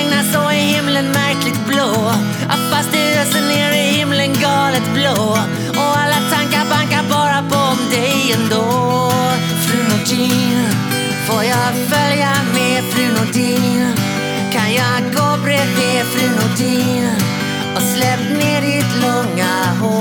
regnar så är himlen märkligt blå. Fast det öser ner i himlen galet blå. Och alla tankar bankar bara på om dig ändå. Fru Nordin, får jag följa med fru Nordin? Kan jag gå bredvid fru Nordin? Och släpp ner ditt långa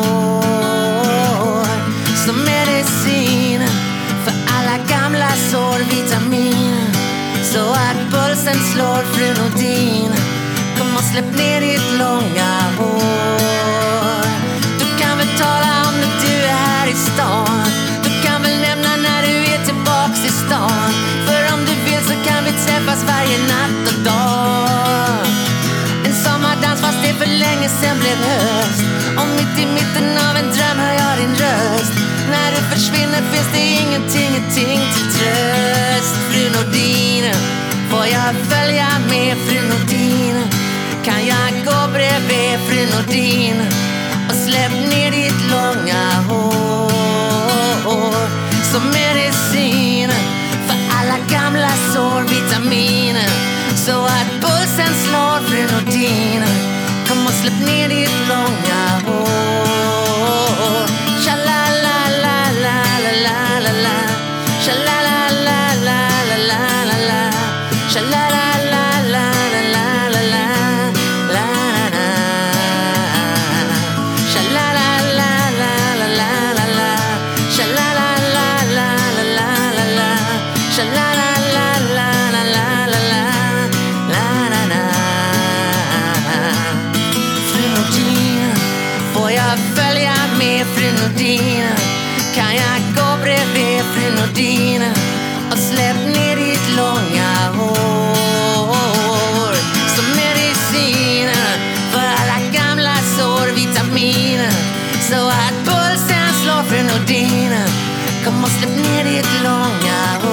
hår som medicin för alla gamla sår, vitamin så att pulsen slår. Fru Nordin, kom och släpp ner ditt långa hår. Du kan väl tala om när du är här i stan. Du kan väl nämna när du är tillbaks i stan. För om du vill så kan vi träffas varje natt och dag. En sommardans fast det för länge sen blev höst. Och mitt i mitten av en dröm hör jag din röst. När du försvinner finns det ingenting till tröst. Fru Nordin, får jag följa med fru Nordin? Kan jag gå bredvid fru Nordin? Och släpp ner ditt långa hår som medicin för alla gamla sår, vitamin så att pulsen slår. Fru Nordin, kom och släpp ner ditt långa hår. Sha-la-la-la-la-la-la-la, sha-la-la-la-la-la-la-la, sha-la-la-la-la-la-la-la, sha-la-la-la-la-la-la, sha-la-la-la-la-la-la-la, sha-la-la-la-la-la-la-la. Fru Nordin, får jag följa med fru Nordin? Kan jag gå bredvid fru Nordin? Och släpp ner ditt långa hår som medicin för alla gamla sår, vitamin så att pulsen slår. Fru Nordin, kom och släpp ner ditt långa hår.